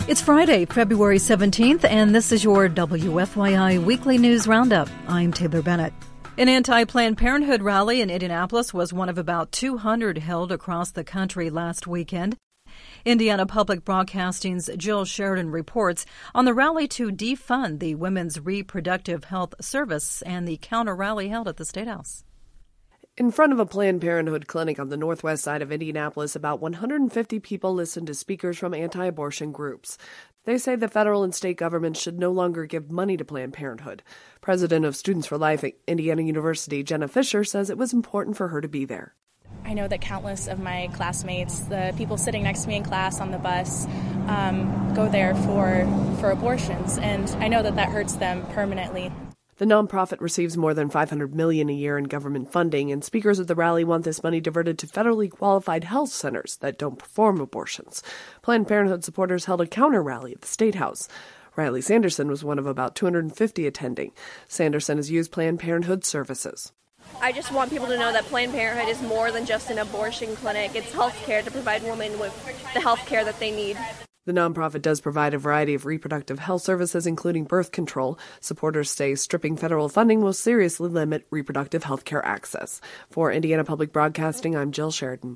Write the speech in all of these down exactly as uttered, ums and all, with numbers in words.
It's Friday, February seventeenth, and this is your W F Y I Weekly News Roundup. I'm Taylor Bennett. An anti-Planned Parenthood rally in Indianapolis was one of about two hundred held across the country last weekend. Indiana Public Broadcasting's Jill Sheridan reports on the rally to defund the Women's Reproductive Health Service and the counter-rally held at the State House. In front of a Planned Parenthood clinic on the northwest side of Indianapolis, about one hundred fifty people listened to speakers from anti-abortion groups. They say the federal and state governments should no longer give money to Planned Parenthood. President of Students for Life at Indiana University, Jenna Fisher, says it was important for her to be there. I know that countless of my classmates, the people sitting next to me in class on the bus, um, go there for, for abortions, and I know that that hurts them permanently. The nonprofit receives more than five hundred million dollars a year in government funding, and speakers at the rally want this money diverted to federally qualified health centers that don't perform abortions. Planned Parenthood supporters held a counter-rally at the State House. Riley Sanderson was one of about two hundred fifty attending. Sanderson has used Planned Parenthood services. I just want people to know that Planned Parenthood is more than just an abortion clinic. It's health care to provide women with the health care that they need. The nonprofit does provide a variety of reproductive health services, including birth control. Supporters say stripping federal funding will seriously limit reproductive health care access. For Indiana Public Broadcasting, I'm Jill Sheridan.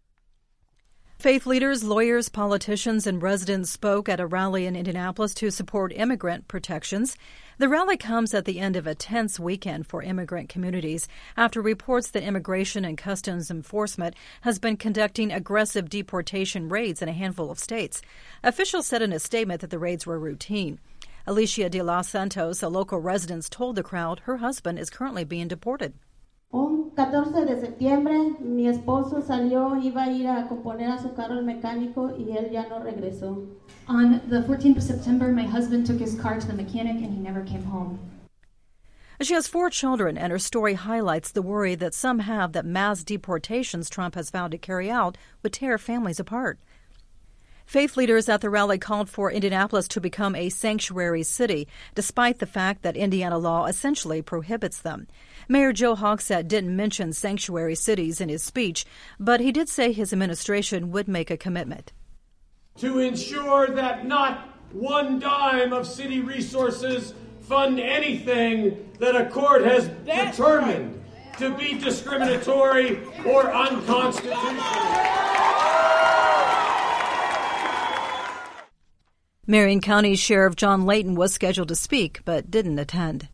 Faith leaders, lawyers, politicians, and residents spoke at a rally in Indianapolis to support immigrant protections. The rally comes at the end of a tense weekend for immigrant communities after reports that Immigration and Customs Enforcement has been conducting aggressive deportation raids in a handful of states. Officials said in a statement that the raids were routine. Alicia de los Santos, a local resident, told the crowd her husband is currently being deported. Un catorce de septiembre, mi esposo salió, iba a ir a componer a su carro el mecánico y él ya no regresó. On the fourteenth of September, my husband took his car to the mechanic and he never came home. She has four children, and her story highlights the worry that some have that mass deportations Trump has vowed to carry out would tear families apart. Faith leaders at the rally called for Indianapolis to become a sanctuary city, despite the fact that Indiana law essentially prohibits them. Mayor Joe Hogsett didn't mention sanctuary cities in his speech, but he did say his administration would make a commitment to ensure that not one dime of city resources fund anything that a court has That's determined right. to be discriminatory or unconstitutional. Marion County Sheriff John Layton was scheduled to speak, but didn't attend.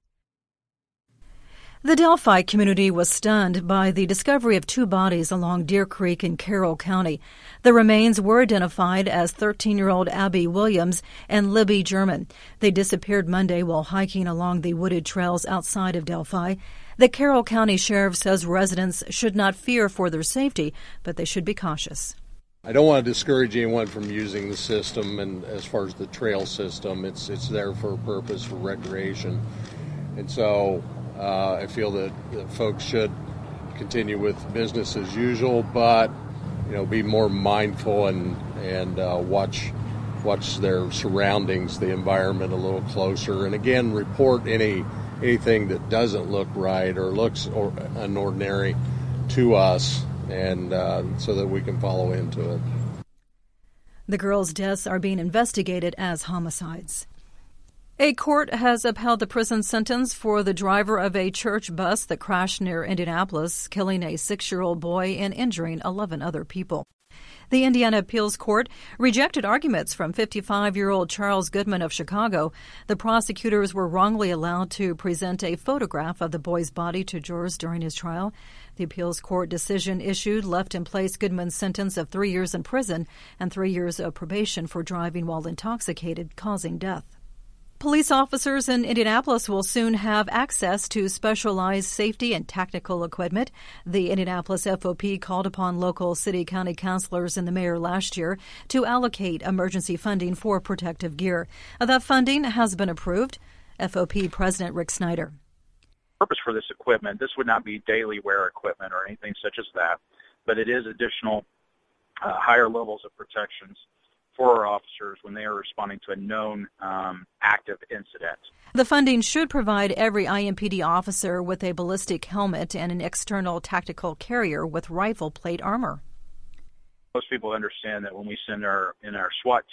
The Delphi community was stunned by the discovery of two bodies along Deer Creek in Carroll County. The remains were identified as thirteen-year-old Abby Williams and Libby German. They disappeared Monday while hiking along the wooded trails outside of Delphi. The Carroll County Sheriff says residents should not fear for their safety, but they should be cautious. I don't want to discourage anyone from using the system, and as far as the trail system, it's it's there for a purpose, for recreation. And so uh, I feel that, that folks should continue with business as usual, but you know, be more mindful and and uh, watch watch their surroundings, the environment a little closer, and again, report any anything that doesn't look right or looks or, unordinary to us, and uh, so that we can follow into it. The girls' deaths are being investigated as homicides. A court has upheld the prison sentence for the driver of a church bus that crashed near Indianapolis, killing a six-year-old boy and injuring eleven other people. The Indiana Appeals Court rejected arguments from fifty-five-year-old Charles Goodman of Chicago. The prosecutors were wrongly allowed to present a photograph of the boy's body to jurors during his trial. The appeals court decision issued left in place Goodman's sentence of three years in prison and three years of probation for driving while intoxicated, causing death. Police officers in Indianapolis will soon have access to specialized safety and tactical equipment. The Indianapolis F O P called upon local city-county councilors and the mayor last year to allocate emergency funding for protective gear. That funding has been approved. F O P President Rick Snyder. Purpose for this equipment, this would not be daily wear equipment or anything such as that, but it is additional uh, higher levels of protections for our officers when they are responding to a known um, active incident. The funding should provide every I M P D officer with a ballistic helmet and an external tactical carrier with rifle plate armor. Most people understand that when we send our in our SWAT team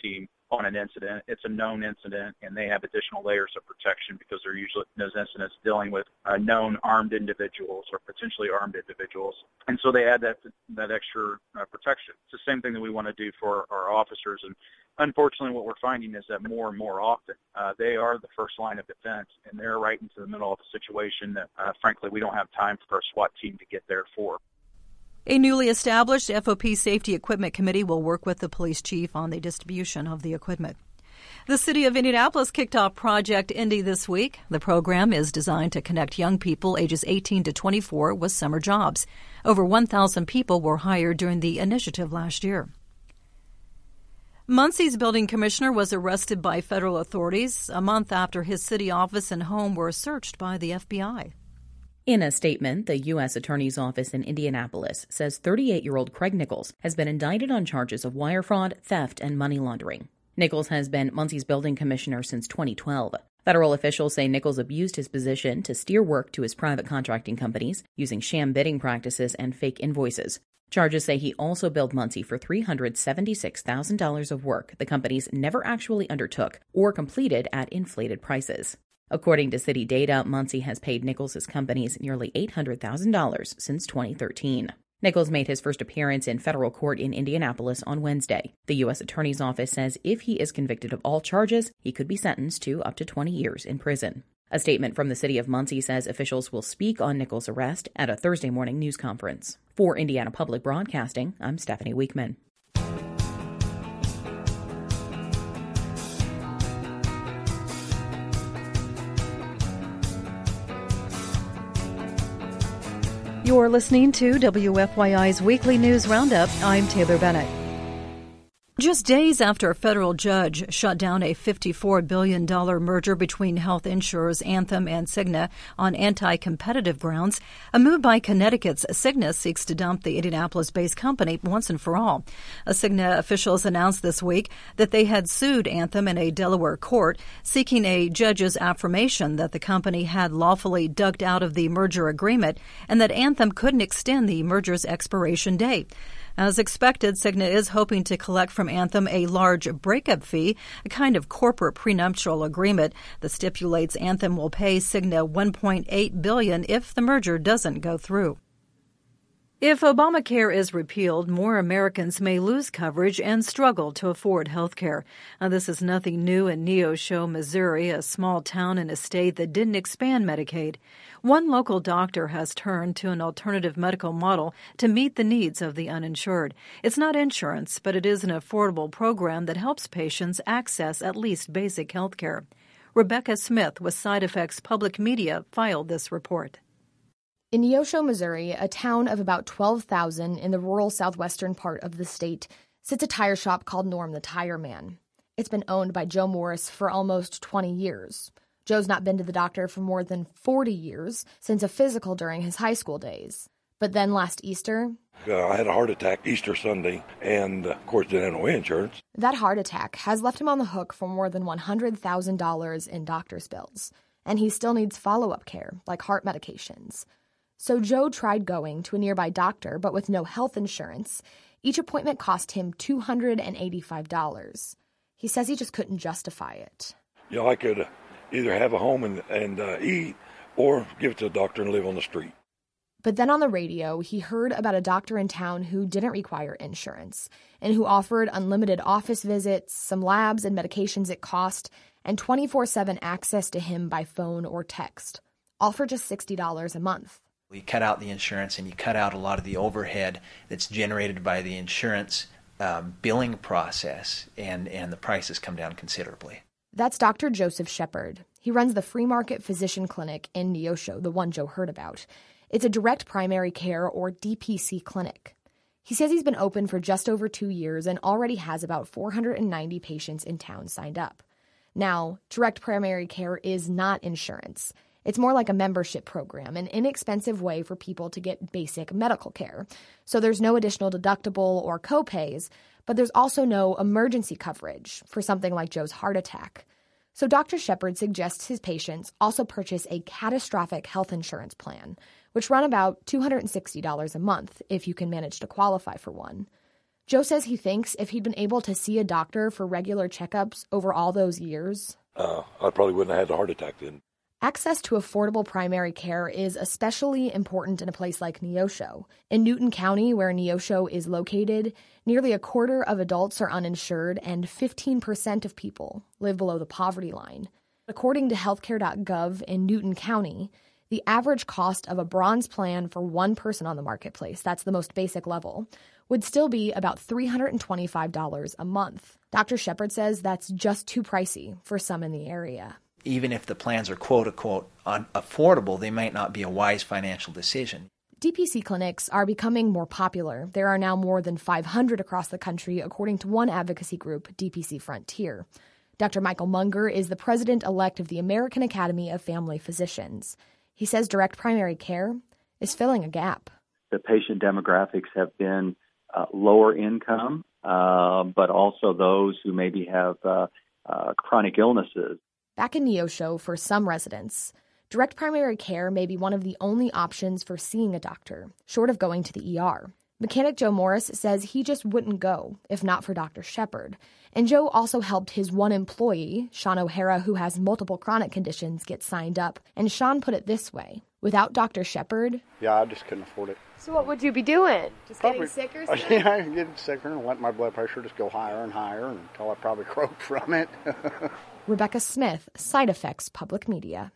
on an incident. It's a known incident, and they have additional layers of protection because they're usually in those incidents dealing with uh, known armed individuals or potentially armed individuals. And so they add that that extra uh, protection. It's the same thing that we want to do for our officers. And unfortunately, what we're finding is that more and more often uh, they are the first line of defense, and they're right into the middle of a situation that, uh, frankly, we don't have time for a SWAT team to get there for. A newly established F O P Safety Equipment Committee will work with the police chief on the distribution of the equipment. The city of Indianapolis kicked off Project Indy this week. The program is designed to connect young people ages eighteen to twenty-four with summer jobs. Over one thousand people were hired during the initiative last year. Muncie's building commissioner was arrested by federal authorities a month after his city office and home were searched by the F B I. In a statement, the U S Attorney's Office in Indianapolis says thirty-eight-year-old Craig Nichols has been indicted on charges of wire fraud, theft, and money laundering. Nichols has been Muncie's building commissioner since twenty twelve. Federal officials say Nichols abused his position to steer work to his private contracting companies using sham bidding practices and fake invoices. Charges say he also billed Muncie for three hundred seventy-six thousand dollars of work the companies never actually undertook or completed at inflated prices. According to city data, Muncie has paid Nichols' companies nearly eight hundred thousand dollars since twenty thirteen. Nichols made his first appearance in federal court in Indianapolis on Wednesday. The U S Attorney's Office says if he is convicted of all charges, he could be sentenced to up to twenty years in prison. A statement from the city of Muncie says officials will speak on Nichols' arrest at a Thursday morning news conference. For Indiana Public Broadcasting, I'm Stephanie Weekman. You're listening to W F Y I's Weekly News Roundup. I'm Taylor Bennett. Just days after a federal judge shut down a fifty-four billion dollars merger between health insurers Anthem and Cigna on anti-competitive grounds, a move by Connecticut's Cigna seeks to dump the Indianapolis-based company once and for all. A Cigna officials announced this week that they had sued Anthem in a Delaware court, seeking a judge's affirmation that the company had lawfully ducked out of the merger agreement and that Anthem couldn't extend the merger's expiration date. As expected, Cigna is hoping to collect from Anthem a large breakup fee, a kind of corporate prenuptial agreement that stipulates Anthem will pay Cigna one point eight billion dollars if the merger doesn't go through. If Obamacare is repealed, more Americans may lose coverage and struggle to afford health care. Now, this is nothing new in Neosho, Missouri, a small town in a state that didn't expand Medicaid. One local doctor has turned to an alternative medical model to meet the needs of the uninsured. It's not insurance, but it is an affordable program that helps patients access at least basic health care. Rebecca Smith with Side Effects Public Media filed this report. In Neosho, Missouri, a town of about twelve thousand in the rural southwestern part of the state, sits a tire shop called Norm the Tire Man. It's been owned by Joe Morris for almost twenty years. Joe's not been to the doctor for more than forty years, since a physical during his high school days. But then last Easter... Uh, I had a heart attack Easter Sunday, and uh, of course didn't have no insurance. That heart attack has left him on the hook for more than one hundred thousand dollars in doctor's bills. And he still needs follow-up care, like heart medications. So Joe tried going to a nearby doctor, but with no health insurance. Each appointment cost him two hundred eighty-five dollars. He says he just couldn't justify it. You know, I could either have a home and, and uh, eat or give it to a doctor and live on the street. But then on the radio, he heard about a doctor in town who didn't require insurance and who offered unlimited office visits, some labs and medications at cost, and twenty-four seven access to him by phone or text, all for just sixty dollars a month. You cut out the insurance and you cut out a lot of the overhead that's generated by the insurance um, billing process, and, and the prices come down considerably. That's Doctor Joseph Shepard. He runs the Free Market Physician Clinic in Neosho, the one Joe heard about. It's a direct primary care, or D P C, clinic. He says he's been open for just over two years and already has about four hundred ninety patients in town signed up. Now, direct primary care is not insurance. It's more like a membership program, an inexpensive way for people to get basic medical care. So there's no additional deductible or copays, but there's also no emergency coverage for something like Joe's heart attack. So Doctor Shepard suggests his patients also purchase a catastrophic health insurance plan, which run about two hundred sixty dollars a month if you can manage to qualify for one. Joe says he thinks if he'd been able to see a doctor for regular checkups over all those years, uh, I probably wouldn't have had a heart attack then. Access to affordable primary care is especially important in a place like Neosho. In Newton County, where Neosho is located, nearly a quarter of adults are uninsured and fifteen percent of people live below the poverty line. According to healthcare dot gov in Newton County, the average cost of a bronze plan for one person on the marketplace, that's the most basic level, would still be about three hundred twenty-five dollars a month. Doctor Shepard says that's just too pricey for some in the area. Even if the plans are quote-unquote affordable, they might not be a wise financial decision. D P C clinics are becoming more popular. There are now more than five hundred across the country, according to one advocacy group, D P C Frontier. Doctor Michael Munger is the president-elect of the American Academy of Family Physicians. He says direct primary care is filling a gap. The patient demographics have been uh, lower income, uh, but also those who maybe have uh, uh, chronic illnesses. Back in Neosho, for some residents, direct primary care may be one of the only options for seeing a doctor, short of going to the E R. Mechanic Joe Morris says he just wouldn't go if not for Doctor Shepard. And Joe also helped his one employee, Sean O'Hara, who has multiple chronic conditions, get signed up. And Sean put it this way: without Doctor Shepard... Yeah, I just couldn't afford it. So what would you be doing? Just probably, getting sicker? sicker? Yeah, I'm getting sicker and let my blood pressure just go higher and higher until I probably croak from it. Rebecca Smith, Side Effects Public Media.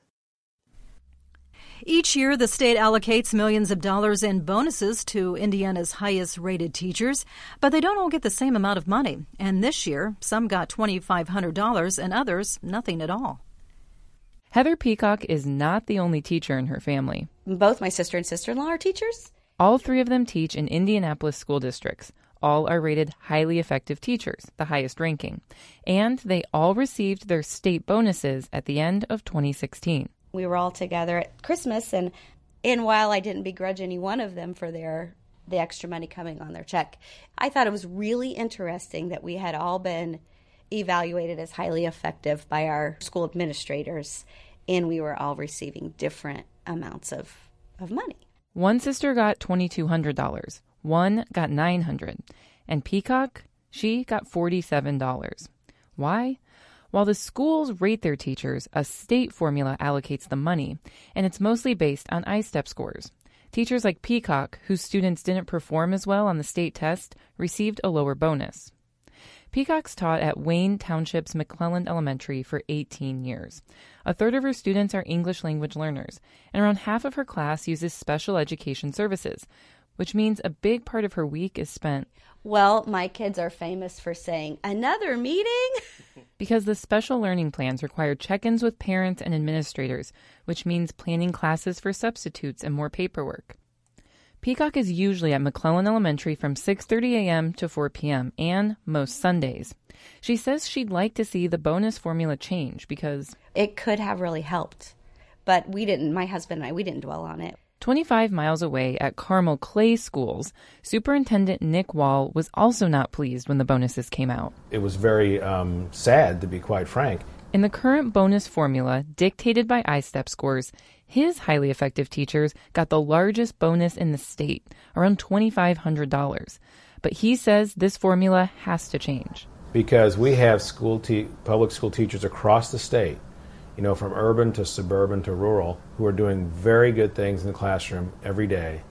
Each year, the state allocates millions of dollars in bonuses to Indiana's highest-rated teachers, but they don't all get the same amount of money. And this year, some got two thousand five hundred dollars and others nothing at all. Heather Peacock is not the only teacher in her family. Both my sister and sister-in-law are teachers. All three of them teach in Indianapolis school districts. All are rated highly effective teachers, the highest ranking. And they all received their state bonuses at the end of twenty sixteen. We were all together at Christmas, and and while I didn't begrudge any one of them for their the extra money coming on their check, I thought it was really interesting that we had all been evaluated as highly effective by our school administrators, and we were all receiving different amounts of, of money. One sister got two thousand two hundred dollars. One got nine hundred dollars. And Peacock, she got forty-seven dollars. Why? While the schools rate their teachers, a state formula allocates the money, and it's mostly based on I STEP scores. Teachers like Peacock, whose students didn't perform as well on the state test, received a lower bonus. Peacock's taught at Wayne Township's McClelland Elementary for eighteen years. A third of her students are English language learners, and around half of her class uses special education services, which means a big part of her week is spent... Well, my kids are famous for saying, "Another meeting?" Because the special learning plans require check-ins with parents and administrators, which means planning classes for substitutes and more paperwork. Peacock is usually at McClelland Elementary from six thirty a.m. to four p.m. and most Sundays. She says she'd like to see the bonus formula change because... It could have really helped, but we didn't, my husband and I, we didn't dwell on it. twenty-five miles away at Carmel Clay Schools, Superintendent Nick Wall was also not pleased when the bonuses came out. It was very um, sad, to be quite frank. In the current bonus formula, dictated by I STEP scores, his highly effective teachers got the largest bonus in the state, around two thousand five hundred dollars. But he says this formula has to change. Because we have school te- public school teachers across the state, you know, from urban to suburban to rural, who are doing very good things in the classroom every day.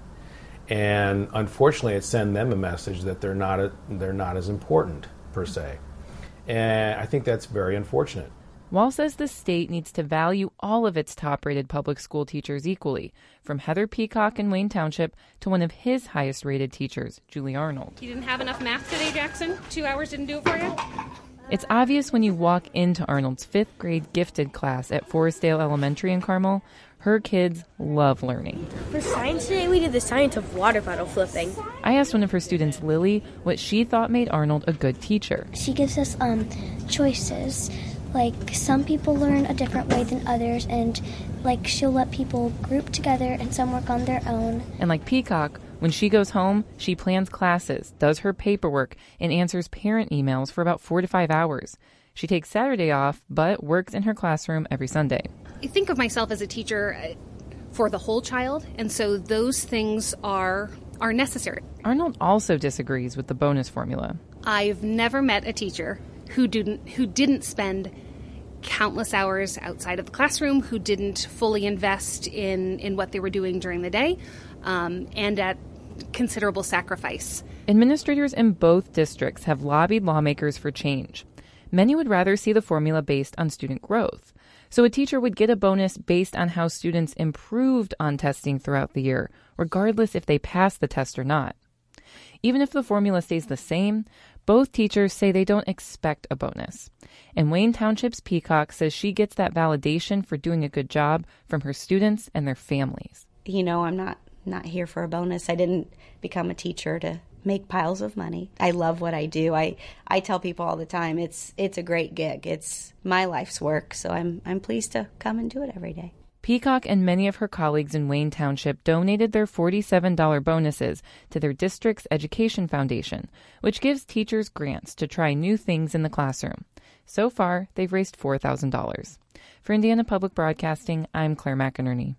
And unfortunately, it sends them a message that they're not a, they're not as important, per se. And I think that's very unfortunate. Wall says the state needs to value all of its top-rated public school teachers equally, from Heather Peacock in Wayne Township to one of his highest-rated teachers, Julie Arnold. You didn't have enough math today, Jackson? Two hours didn't do it for you? It's obvious when you walk into Arnold's fifth grade gifted class at Forestdale Elementary in Carmel. Her kids love learning. For science today, we did the science of water bottle flipping. I asked one of her students, Lily, what she thought made Arnold a good teacher. She gives us um, choices. Like, some people learn a different way than others, and, like, she'll let people group together and some work on their own. And like Peacock, when she goes home, she plans classes, does her paperwork, and answers parent emails for about four to five hours. She takes Saturday off, but works in her classroom every Sunday. I think of myself as a teacher for the whole child, and so those things are are necessary. Arnold also disagrees with the bonus formula. I've never met a teacher who didn't who didn't spend countless hours outside of the classroom, who didn't fully invest in, in what they were doing during the day, um, and at considerable sacrifice. Administrators in both districts have lobbied lawmakers for change. Many would rather see the formula based on student growth. So a teacher would get a bonus based on how students improved on testing throughout the year, regardless if they passed the test or not. Even if the formula stays the same, both teachers say they don't expect a bonus. And Wayne Township's Peacock says she gets that validation for doing a good job from her students and their families. You know, I'm not, not here for a bonus. I didn't become a teacher to make piles of money. I love what I do. I, I tell people all the time, it's it's a great gig. It's my life's work, so I'm I'm pleased to come and do it every day. Peacock and many of her colleagues in Wayne Township donated their forty-seven dollars bonuses to their district's education foundation, which gives teachers grants to try new things in the classroom. So far, they've raised four thousand dollars. For Indiana Public Broadcasting, I'm Claire McInerney.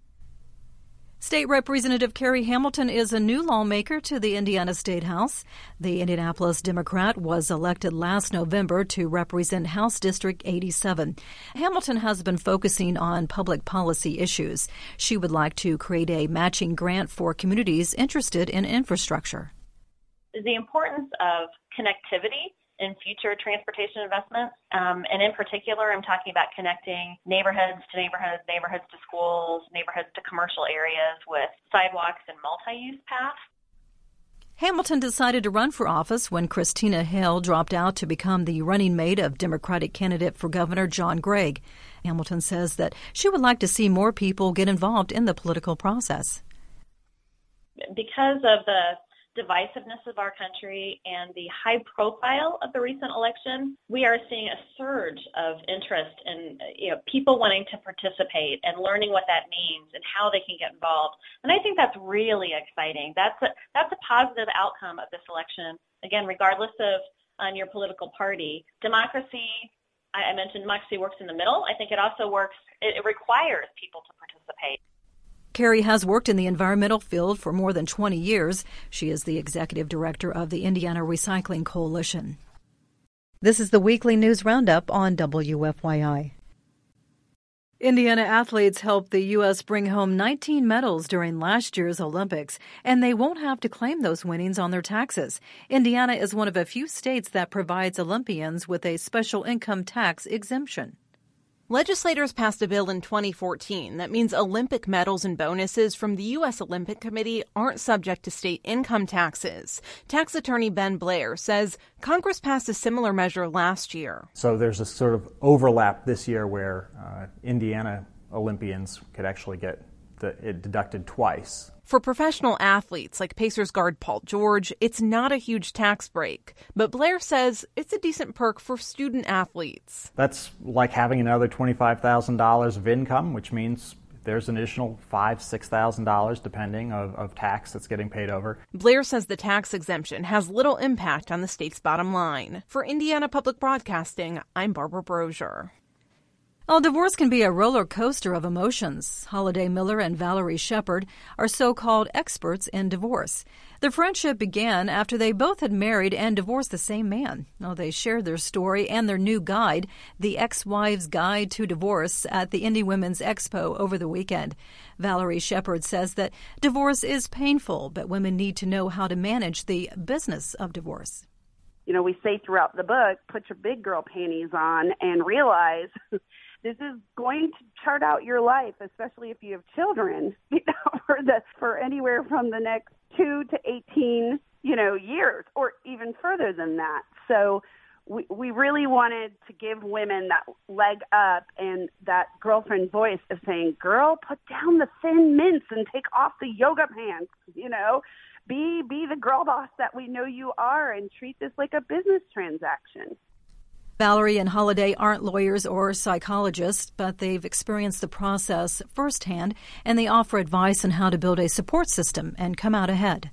State Representative Carrie Hamilton is a new lawmaker to the Indiana State House. The Indianapolis Democrat was elected last November to represent House District eighty-seven. Hamilton has been focusing on public policy issues. She would like to create a matching grant for communities interested in infrastructure. The importance of connectivity in future transportation investments. Um, and in particular, I'm talking about connecting neighborhoods to neighborhoods, neighborhoods to schools, neighborhoods to commercial areas with sidewalks and multi-use paths. Hamilton decided to run for office when Christina Hale dropped out to become the running mate of Democratic candidate for governor John Gregg. Hamilton says that she would like to see more people get involved in the political process. Because of the divisiveness of our country and the high profile of the recent election, we are seeing a surge of interest in you know, people wanting to participate and learning what that means and how they can get involved. And I think that's really exciting. That's a, that's a positive outcome of this election. Again, regardless of on your political party, democracy, I mentioned democracy works in the middle. I think it also works, it, it requires people to participate. Carrie has worked in the environmental field for more than twenty years. She is the executive director of the Indiana Recycling Coalition. This is the weekly news roundup on W F Y I. Indiana athletes helped the U S bring home nineteen medals during last year's Olympics, and they won't have to claim those winnings on their taxes. Indiana is one of a few states that provides Olympians with a special income tax exemption. Legislators passed a bill in twenty fourteen that means Olympic medals and bonuses from the U S Olympic Committee aren't subject to state income taxes. Tax attorney Ben Blair says Congress passed a similar measure last year. So there's a sort of overlap this year where uh, Indiana Olympians could actually get the, it deducted twice. For professional athletes like Pacers guard Paul George, it's not a huge tax break. But Blair says it's a decent perk for student athletes. That's like having another twenty-five thousand dollars of income, which means there's an additional five thousand dollars, six thousand dollars, depending, of, of tax that's getting paid over. Blair says the tax exemption has little impact on the state's bottom line. For Indiana Public Broadcasting, I'm Barbara Brozier. Well, divorce can be a roller coaster of emotions. Holiday Miller and Valerie Shepard are so-called experts in divorce. Their friendship began after they both had married and divorced the same man. Well, they shared their story and their new guide, The Ex-Wife's Guide to Divorce, at the Indy Women's Expo over the weekend. Valerie Shepard says that divorce is painful, but women need to know how to manage the business of divorce. You know, we say throughout the book, put your big girl panties on and realize this is going to chart out your life, especially if you have children, you know, for the for anywhere from the next two to eighteen, you know, years, or even further than that. So we we really wanted to give women that leg up and that girlfriend voice of saying, "Girl, put down the thin mints and take off the yoga pants," you know. Be be the girl boss that we know you are and treat this like a business transaction. Valerie and Holiday aren't lawyers or psychologists, but they've experienced the process firsthand, and they offer advice on how to build a support system and come out ahead.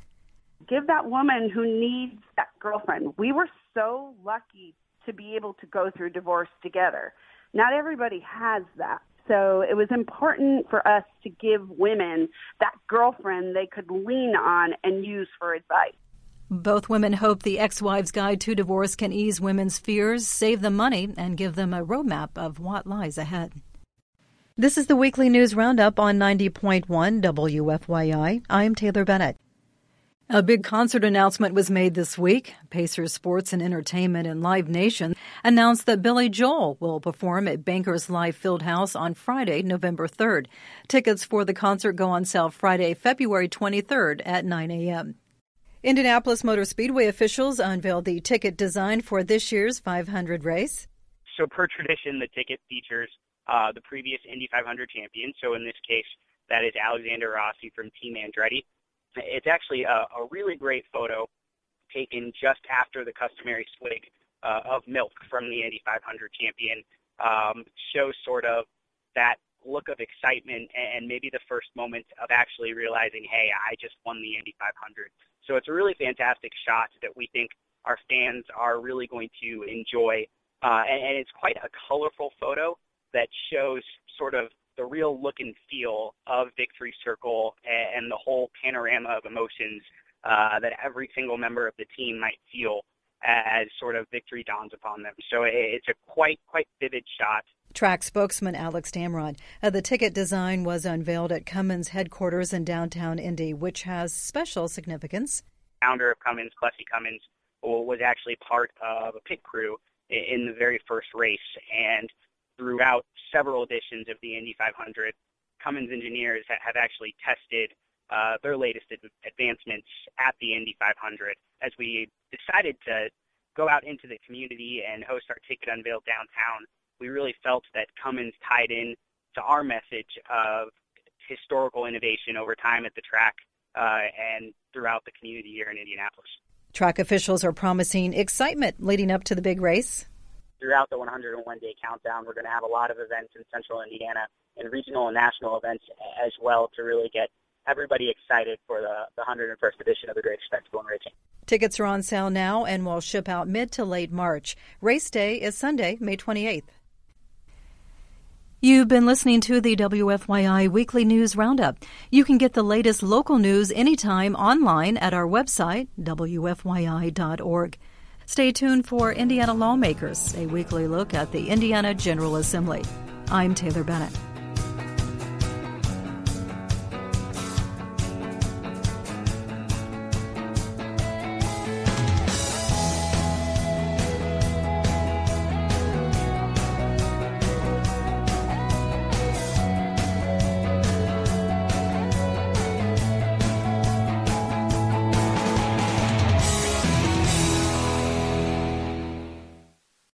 Give that woman who needs that girlfriend. We were so lucky to be able to go through divorce together. Not everybody has that. So it was important for us to give women that girlfriend they could lean on and use for advice. Both women hope the Ex-Wives Guide to Divorce can ease women's fears, save them money, and give them a roadmap of what lies ahead. This is the Weekly News Roundup on ninety point one W F Y I. I'm Taylor Bennett. A big concert announcement was made this week. Pacers Sports and Entertainment and Live Nation announced that Billy Joel will perform at Bankers Life Fieldhouse on Friday, November third. Tickets for the concert go on sale Friday, February twenty-third at nine a.m. Indianapolis Motor Speedway officials unveiled the ticket design for this year's five hundred race. So per tradition, the ticket features uh, the previous Indy five hundred champion. So in this case, that is Alexander Rossi from Team Andretti. It's actually a, a really great photo taken just after the customary swig uh, of milk from the Indy five hundred champion. Um, shows sort of that look of excitement and maybe the first moment of actually realizing, hey, I just won the Indy five hundred. So it's a really fantastic shot that we think our fans are really going to enjoy. Uh, and, and it's quite a colorful photo that shows sort of the real look and feel of Victory Circle and, and the whole panorama of emotions uh, that every single member of the team might feel as sort of victory dawns upon them. So it, it's a quite, quite vivid shot. Track spokesman Alex Damrod. Uh, the ticket design was unveiled at Cummins headquarters in downtown Indy, which has special significance. Founder of Cummins, Plessy Cummins, was actually part of a pit crew in the very first race, and throughout several editions of the Indy five hundred, Cummins engineers have actually tested uh, their latest advancements at the Indy five hundred. As we decided to go out into the community and host our ticket unveil downtown, we really felt that Cummins tied in to our message of historical innovation over time at the track uh, and throughout the community here in Indianapolis. Track officials are promising excitement leading up to the big race. Throughout the one hundred one day countdown, we're going to have a lot of events in central Indiana and regional and national events as well to really get everybody excited for the, the one hundred first edition of the Great Spectacle in Racing. Tickets are on sale now and will ship out mid to late March. Race day is Sunday, May twenty-eighth. You've been listening to the W F Y I Weekly News Roundup. You can get the latest local news anytime online at our website, W F Y I dot org. Stay tuned for Indiana Lawmakers, a weekly look at the Indiana General Assembly. I'm Taylor Bennett.